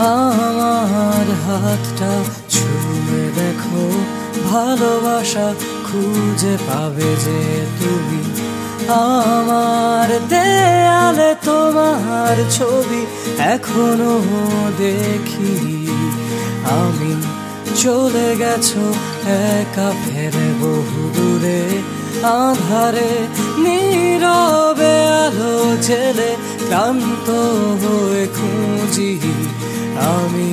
আমার হাতটা ছুঁয়ে দেখো, ভালোবাসা খুঁজে পাবে যে তুমি। আমার দেয়ালে তোমার ছবি এখনো দেখি আমি। চলে গেছো একা ফেরে বহু দূরে, আধারে নীরবে আলো জেলে ক্লান্ত হয়ে খুঁজি আমি।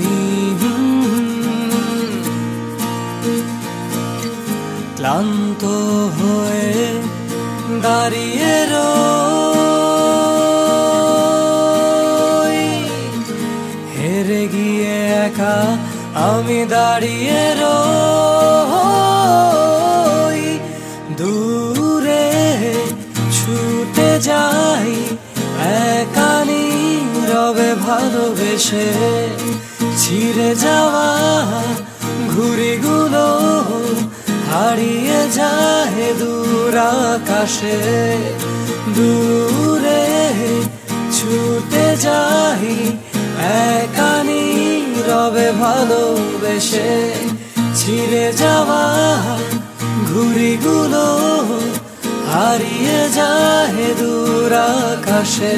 ক্লান্ত হয়ে দাঁড়িয়ে রই, হেরে গিয়ে একা আমি দাঁড়িয়ে রই। দূরে ছুটে যাই একা নীরবে ভালোবেসে, ছিঁড়ে যাওয়া ঘুড়িগুলো হারিয়ে যায় দূর আকাশে। দূরে ছুটে যাই একা নীরবে ভালোবেসে, ছিঁড়ে যাওয়া ঘুড়িগুলো হারিয়ে যায় দূর আকাশে।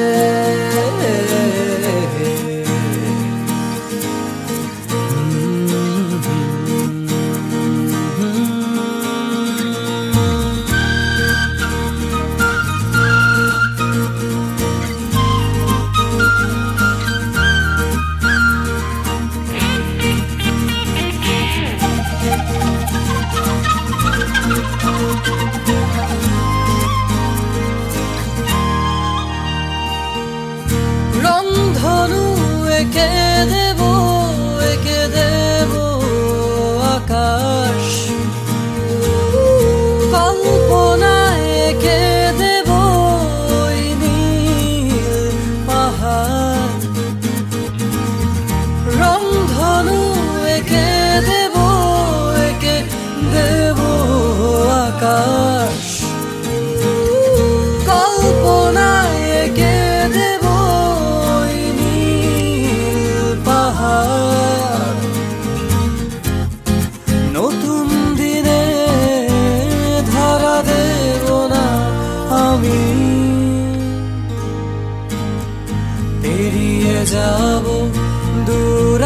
রংধনু এঁকে দেব আকাশ, কল্পনায় এঁকে দেব নীল পাহাড়। রংধনু এঁকে দেব আকাশ, কল্পনায় এঁকে দেব পাহাড়। নতুন দিনে ধরা দেব না আমি, পেরিয়ে যাব দূর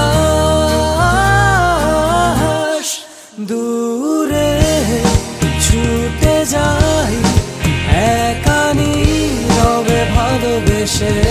আকাশ। দূরে ছুটে যাই একা নীরবে ভালোবেসে,